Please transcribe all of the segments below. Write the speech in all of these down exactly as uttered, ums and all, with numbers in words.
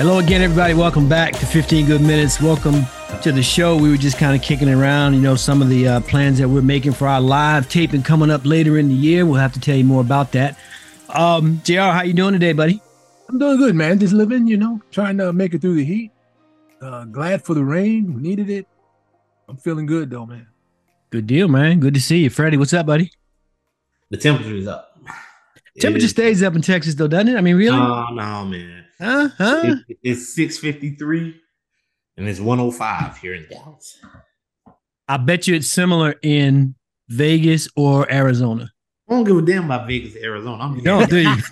Hello again, everybody. Welcome back to fifteen Good Minutes. Welcome to the show. We were just kind of kicking around, you know, some of the uh, plans that we're making for our live taping coming up later in the year. We'll have to tell you more about that. Um, J R, how you doing today, buddy? I'm doing good, man. Just living, you know, trying to make it through the heat. Uh, glad for the rain. We needed it. I'm feeling good, though, man. Good deal, man. Good to see you. Freddie, what's up, buddy? The temperature is up. Temperature stays up in Texas, though, doesn't it? I mean, really? Oh, no, man. Huh? Huh? It, it's six fifty-three, and it's one oh five here in Dallas. I bet you it's similar in Vegas or Arizona. I don't give a damn about Vegas, Arizona. I'm You don't, do you?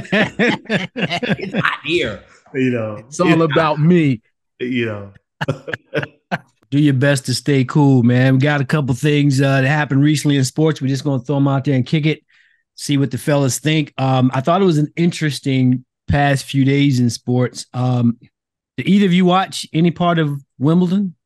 It's hot here. You know, It's all about me. You know. Do your best to stay cool, man. We got a couple things uh, that happened recently in sports. We're just going to throw them out there and kick it, see what the fellas think. Um, I thought it was an interesting past few days in sports. Um, did either of you watch any part of Wimbledon?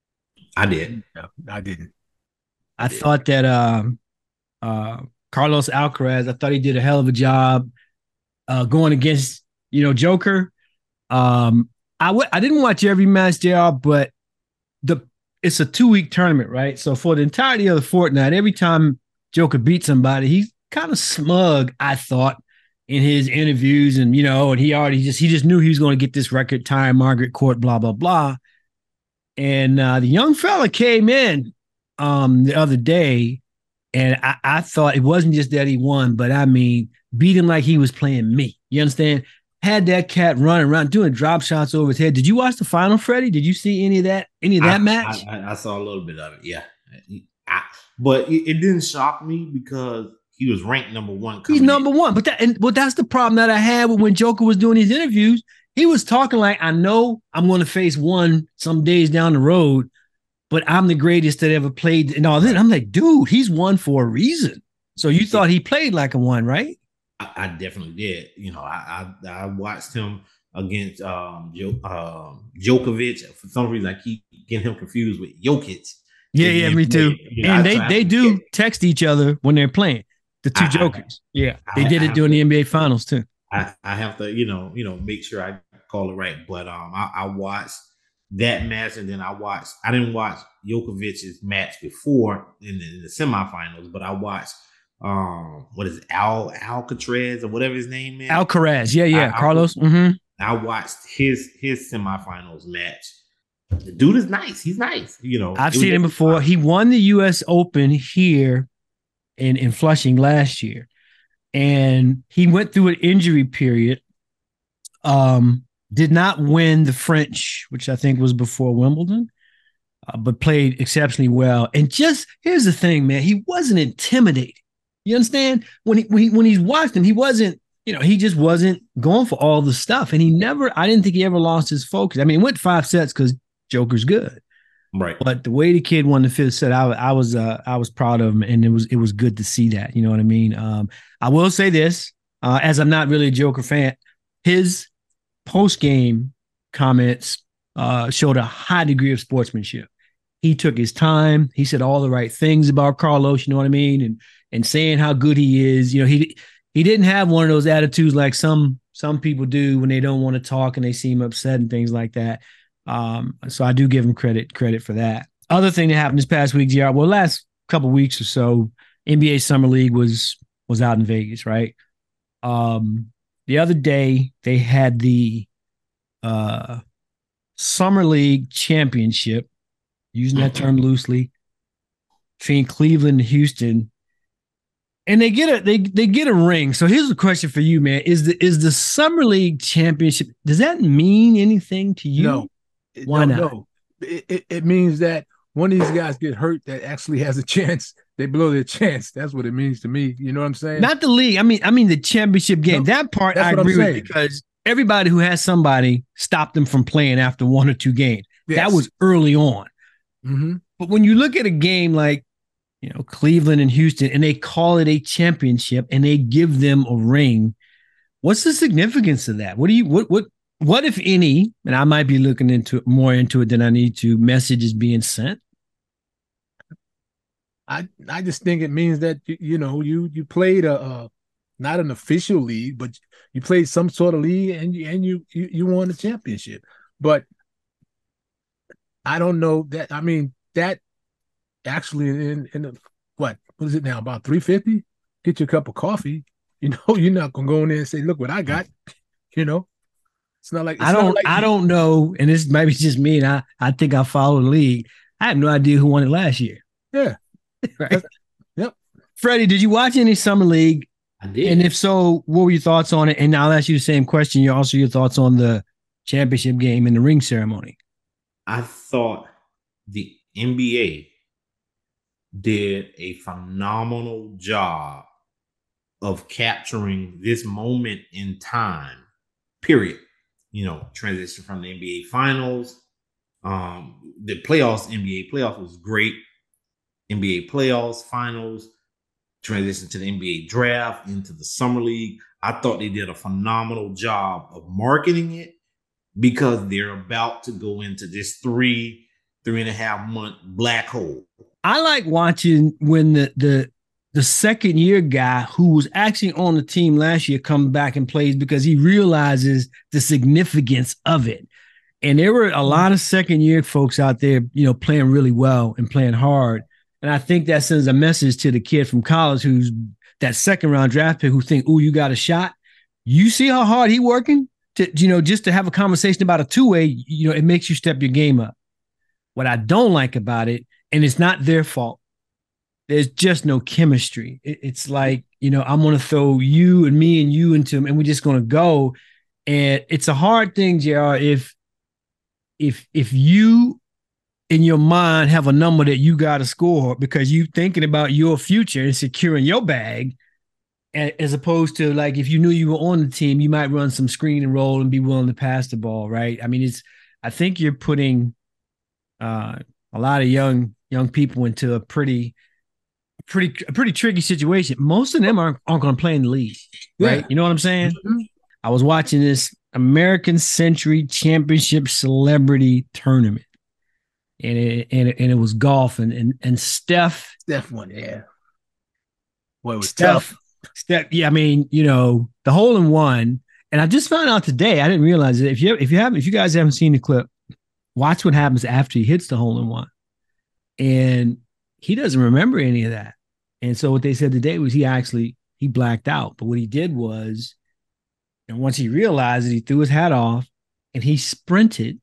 I did. No, I didn't. I thought that um, uh, Carlos Alcaraz, I thought he did a hell of a job uh, going against, you know, Joker. Um, I w- I didn't watch every match, J R, but the it's a two-week tournament, right? So for the entirety of the fortnight, every time Joker beat somebody, he's kind of smug, I thought, in his interviews. And, you know, and he already just, he just knew he was going to get this record, tying Margaret Court, blah, blah, blah. And uh, the young fella came in um, the other day, and I, I thought it wasn't just that he won, but I mean, beat him like he was playing me. You understand? Had that cat running around doing drop shots over his head. Did you watch the final, Freddie? Did you see any of that? Any of that I, match? I, I, I saw a little bit of it. Yeah, I, but it, it didn't shock me because he was ranked number one. He's number in. one, but that and well, that's the problem that I had with when Joker was doing these interviews. He was talking like, I know I'm going to face one some days down the road, but I'm the greatest that ever played. And all that. I'm like, dude, he's won for a reason. So you thought he played like a one, right? I, I definitely did. You know, I I, I watched him against um, jo- um, Djokovic. For some reason, I keep getting him confused with Jokic. Yeah, yeah, me too. You know, and they, they do get, text each other when they're playing. The two I, Jokers. I, yeah, they I, did it during the N B A Finals too. I, I have to, you know, you know, make sure I call it right. But um, I, I watched that match, and then I watched. I didn't watch Djokovic's match before in the, in the semifinals, but I watched. Um, what is it, Al Alcatraz or whatever his name is? Alcaraz, yeah, yeah, I, Carlos. I, mm-hmm. I watched his his semifinals match. The dude is nice. He's nice. You know, I've seen him before. He won the U S Open here in in Flushing last year, and he went through an injury period. Um, did not win the French, which I think was before Wimbledon, uh, but played exceptionally well. And just here's the thing, man, he wasn't intimidated. You understand? When he, when he when he's watched him, he wasn't, you know, he just wasn't going for all the stuff. And he never, I didn't think he ever lost his focus. I mean, he went five sets because Joker's good. Right. But the way the kid won the fifth set, I, I was uh, I was proud of him, and it was it was good to see that. You know what I mean? Um, I will say this, uh, as I'm not really a Joker fan, his post-game comments uh, showed a high degree of sportsmanship. He took his time. He said all the right things about Carlos, you know what I mean? And and saying how good he is. You know, he he didn't have one of those attitudes like some some people do when they don't want to talk and they seem upset and things like that. Um, so I do give him credit credit for that. Other thing that happened this past week, G R, well, last couple of weeks or so, N B A Summer League was was out in Vegas, right? Um, the other day they had the uh, Summer League Championship, using that term loosely, between Cleveland and Houston. And they get a they they get a ring. So here's the question for you, man: Is the is the Summer League Championship, does that mean anything to you? No. Why no, not? No. It, it, it means that one of these guys get hurt that actually has a chance. They blow their chance. That's what it means to me. You know what I'm saying? Not the league. I mean, I mean the championship game. No, that part I agree with, because everybody who has somebody stopped them from playing after one or two games. Yes. That was early on. Mm-hmm. But when you look at a game like, you know, Cleveland and Houston, and they call it a championship and they give them a ring, what's the significance of that? What do you, what, what, what, if any, and I might be looking into more into it than I need to, messages being sent? I, I just think it means that, you, you know, you, you played a, a, not an official league, but you played some sort of league and you and you you, you won the championship. But I don't know that. I mean, that actually in in the, what what is it now? About three fifty. Get you a cup of coffee. You know, you're not gonna go in there and say, "Look what I got." You know, it's not like it's I don't. like, I don't know, and this maybe just me, and I. I think I follow the league. I have no idea who won it last year. Yeah. Right. Yep. Freddie, did you watch any summer league? I did. And if so, what were your thoughts on it? And I'll ask you the same question. You also your thoughts on the championship game and the ring ceremony. I thought the N B A did a phenomenal job of capturing this moment in time, period. You know, transition from the N B A finals. Um, the playoffs, N B A playoffs was great. N B A playoffs, finals, transition to the N B A draft, into the summer league. I thought they did a phenomenal job of marketing it because they're about to go into this three, three and a half month black hole. I like watching when the the the second year guy who was actually on the team last year comes back and plays because he realizes the significance of it. And there were a lot of second year folks out there, you know, playing really well and playing hard. And I think that sends a message to the kid from college who's that second round draft pick who think, "Oh, you got a shot." You see how hard he working to, you know, just to have a conversation about a two way, you know, it makes you step your game up. What I don't like about it, and it's not their fault, there's just no chemistry. It, it's like, you know, I'm going to throw you and me and you into him and we're just going to go. And it's a hard thing, J R, if, if, if you in your mind have a number that you got to score because you thinking about your future and securing your bag, as opposed to like, if you knew you were on the team, you might run some screen and roll and be willing to pass the ball. Right. I mean, it's, I think you're putting uh, a lot of young, young people into a pretty, pretty, a pretty tricky situation. Most of them aren't, aren't going to play in the league. Right. Yeah. You know what I'm saying? Mm-hmm. I was watching this American Century Championship Celebrity Tournament. And it, and it and it was golf and and, and Steph. Steph won, yeah. Boy, it was Steph, tough. Steph, yeah, I mean, you know, the hole in one. And I just found out today, I didn't realize it. If you if you haven't, if you guys haven't seen the clip, watch what happens after he hits the hole in one. And he doesn't remember any of that. And so what they said today was he actually he blacked out. But what he did was, and once he realized it, he threw his hat off and he sprinted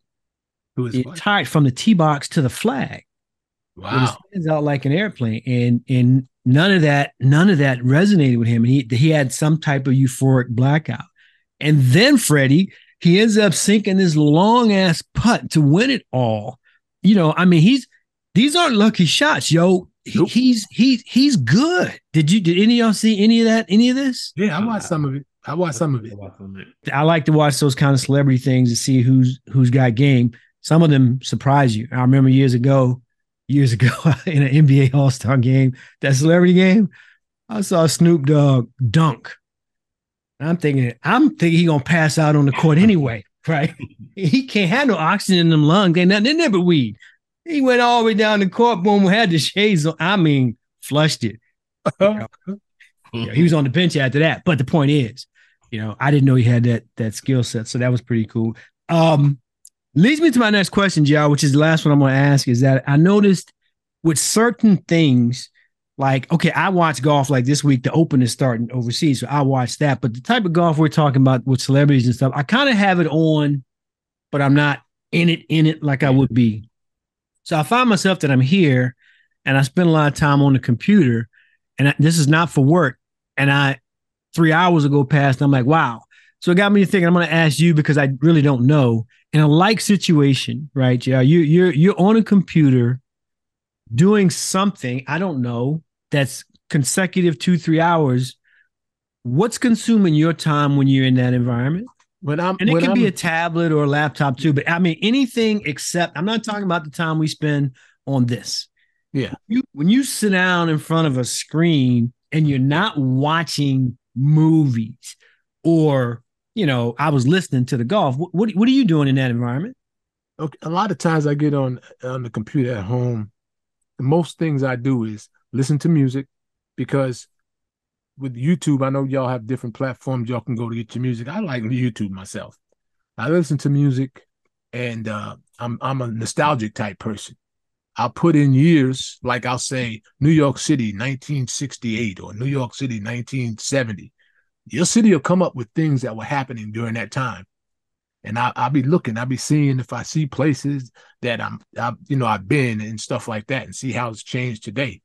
the entire from the tee box to the flag. Wow. With his hands out like an airplane. And and none of that, none of that resonated with him. And he he had some type of euphoric blackout. And then Freddie, he ends up sinking this long ass putt to win it all. You know, I mean, he's these aren't lucky shots, yo. He, nope. He's he's he's good. Did you did any of y'all see any of that? Any of this? Yeah, I watched some of it. I watched some of it. I like to watch those kind of celebrity things to see who's who's got game. Some of them surprise you. I remember years ago, years ago in an N B A All-Star game, that celebrity game, I saw Snoop Dogg dunk. I'm thinking, I'm thinking he gonna pass out on the court anyway, right? He can't have no oxygen in them lungs. Ain't nothing in there but weed. He went all the way down the court, boom, had the shades on. I mean, flushed it. You know? Yeah, he was on the bench after that. But the point is, you know, I didn't know he had that that skill set, so that was pretty cool. Um, leads me to my next question, J R, which is the last one I'm going to ask, is that I noticed with certain things, like, okay, I watch golf like this week, the Open is starting overseas, so I watch that. But the type of golf we're talking about with celebrities and stuff, I kind of have it on, but I'm not in it, in it like I would be. So I find myself that I'm here and I spend a lot of time on the computer, and I, this is not for work. And I, three hours ago passed, and I'm like, wow. So it got me thinking, I'm going to ask you because I really don't know. In a like situation, right, yeah, you you're you're on a computer doing something, I don't know, that's consecutive two, three hours. What's consuming your time when you're in that environment? When I'm, and it when can I'm, be a tablet or a laptop too, but I mean anything except, I'm not talking about the time we spend on this. Yeah. You, when you sit down in front of a screen and you're not watching movies or, you know, I was listening to the golf. What, what what are you doing in that environment? Okay, a lot of times I get on on the computer at home. The most things I do is listen to music because with YouTube, I know y'all have different platforms y'all can go to get your music. I like YouTube myself. I listen to music, and uh, I'm I'm a nostalgic type person. I'll put in years, like I'll say New York City, nineteen sixty-eight, or New York City, nineteen seventy. Your city will come up with things that were happening during that time. And I, I'll be looking, I'll be seeing if I see places that I'm, I, you know, I've been and stuff like that, and see how it's changed today.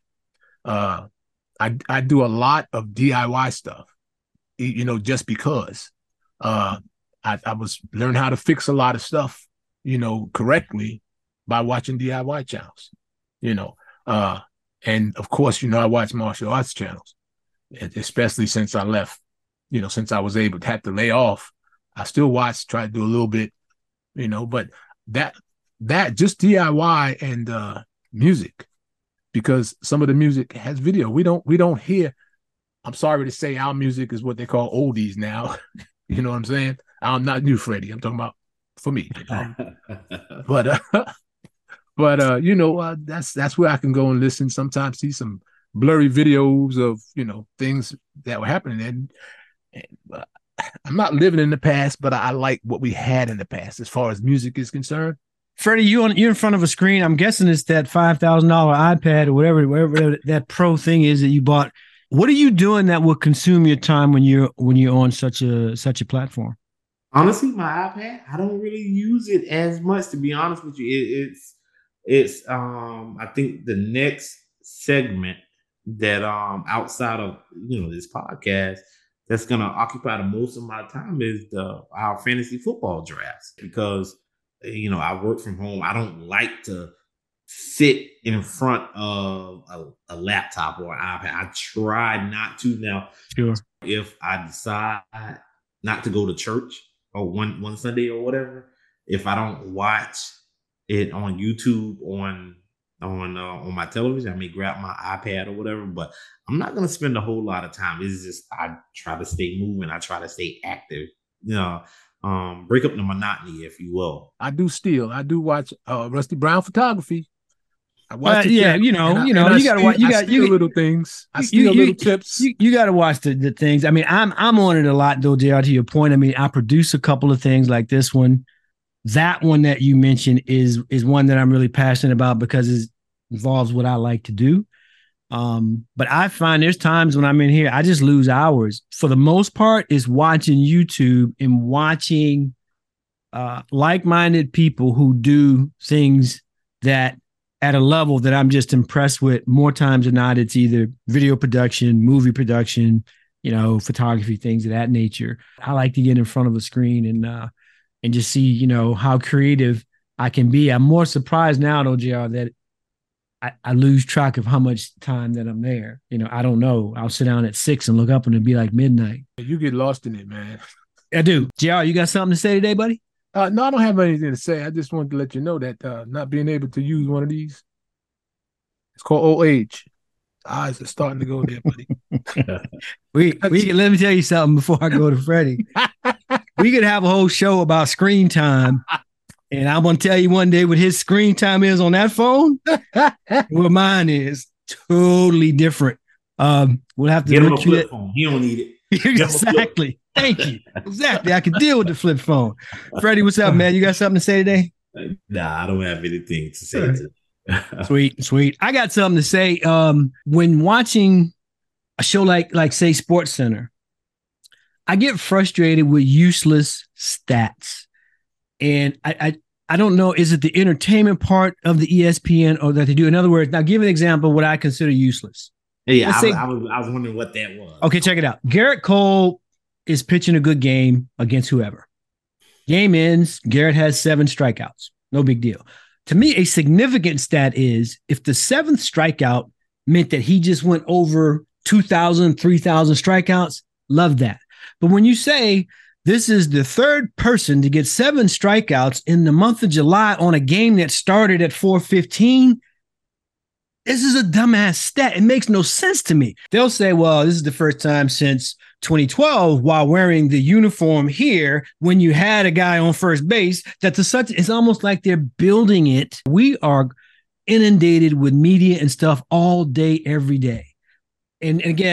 Uh, I I do a lot of D I Y stuff, you know, just because uh, I, I was learning how to fix a lot of stuff, you know, correctly by watching D I Y channels, you know. Uh, and of course, you know, I watch martial arts channels, especially since I left, you know, since I was able to have to lay off. I still watch, try to do a little bit, you know, but that, that just D I Y and uh, music, because some of the music has video. We don't, we don't hear, I'm sorry to say, our music is what they call oldies now. You know what I'm saying? I'm not you, Freddie. I'm talking about for me. You know? but, uh, but, uh, you know, uh, that's, that's where I can go and listen, sometimes see some blurry videos of, you know, things that were happening. And, and uh, I'm not living in the past, but I like what we had in the past as far as music is concerned. Freddie, you on you're in front of a screen. I'm guessing it's that five thousand dollar iPad or whatever, whatever that pro thing is that you bought. What are you doing that will consume your time when you're when you're on such a such a platform? Honestly, my iPad, I don't really use it as much, to be honest with you. It, it's it's um I think the next segment that um outside of, you know, this podcast that's gonna occupy the most of my time is the our fantasy football drafts, because, you know, I work from home. I don't like to sit in front of a, a laptop or an iPad. I try not to. Now, sure, if I decide not to go to church or one one Sunday or whatever, if I don't watch it on YouTube on on uh, on my television, I may grab my iPad or whatever, but I'm not going to spend a whole lot of time. It's just, I try to stay moving. I try to stay active, you know, um, break up the monotony, if you will. I do still, I do watch uh, Rusty Brown Photography. I watch uh, yeah, you know, I, you know, you got to watch, you got you little things. I you, steal you, little tips. You, you got to watch the, the things. I mean, I'm, I'm on it a lot though, J R, to your point. I mean, I produce a couple of things like this one. That one that you mentioned is, is one that I'm really passionate about because it involves what I like to do. Um, but I find there's times when I'm in here, I just lose hours. For the most part, is watching YouTube and watching uh, like-minded people who do things that at a level that I'm just impressed with. More times than not, it's either video production, movie production, you know, photography, things of that nature. I like to get in front of a screen and uh, and just see, you know, how creative I can be. I'm more surprised now, though, J R, that I, I lose track of how much time that I'm there. You know, I don't know. I'll sit down at six and look up and it'll be like midnight. You get lost in it, man. I do. J R, you got something to say today, buddy? Uh, no, I don't have anything to say. I just wanted to let you know that uh, not being able to use one of these, it's called old age. Eyes are starting to go there, buddy. we we can, let me tell you something before I go to Freddie. We could have a whole show about screen time. And I'm going to tell you one day what his screen time is on that phone, what mine is totally different. Um, we'll have to get him a flip phone. He don't need it. Exactly. Thank you. Exactly. I can deal with the flip phone. Freddie, what's up, man? You got something to say today? Nah, I don't have anything to say. To Sweet, sweet. I got something to say. Um, when watching a show like, like say, Sports Center, I get frustrated with useless stats. And I, I, I don't know, is it the entertainment part of the E S P N or that they do? In other words, now give an example of what I consider useless. Yeah, I, say, I, was, I was wondering what that was. Okay, check it out. Garrett Cole is pitching a good game against whoever. Game ends, Garrett has seven strikeouts. No big deal. To me, a significant stat is if the seventh strikeout meant that he just went over two thousand, three thousand strikeouts, love that. But when you say this is the third person to get seven strikeouts in the month of July on a game that started at four fifteen, this is a dumbass stat. It makes no sense to me. They'll say, well, this is the first time since twenty twelve while wearing the uniform here when you had a guy on first base that the such it's almost like they're building it. We are inundated with media and stuff all day, every day. And, and again,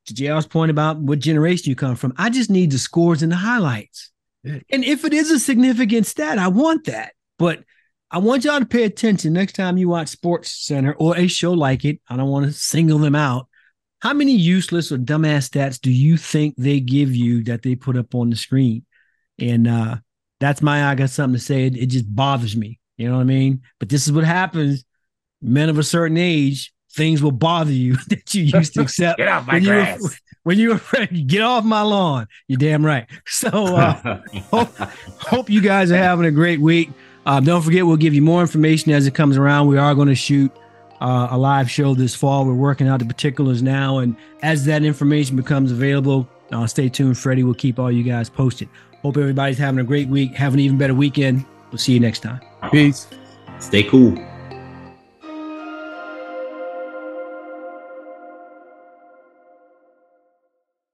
to J R's point about what generation you come from, I just need the scores and the highlights. Yeah. And if it is a significant stat, I want that. But I want y'all to pay attention next time you watch Sports Center or a show like it. I don't want to single them out. How many useless or dumbass stats do you think they give you that they put up on the screen? And uh, that's my, I got something to say. It, it just bothers me. You know what I mean? But this is what happens. Men of a certain age, things will bother you that you used to accept. Get off my when grass. You were, when you were ready, get off my lawn. You're damn right. So uh, hope, hope you guys are having a great week. Um, don't forget, we'll give you more information as it comes around. We are going to shoot uh, a live show this fall. We're working out the particulars now. And as that information becomes available, uh, stay tuned. Freddie will keep all you guys posted. Hope everybody's having a great week. Have an even better weekend. We'll see you next time. Peace. Stay cool.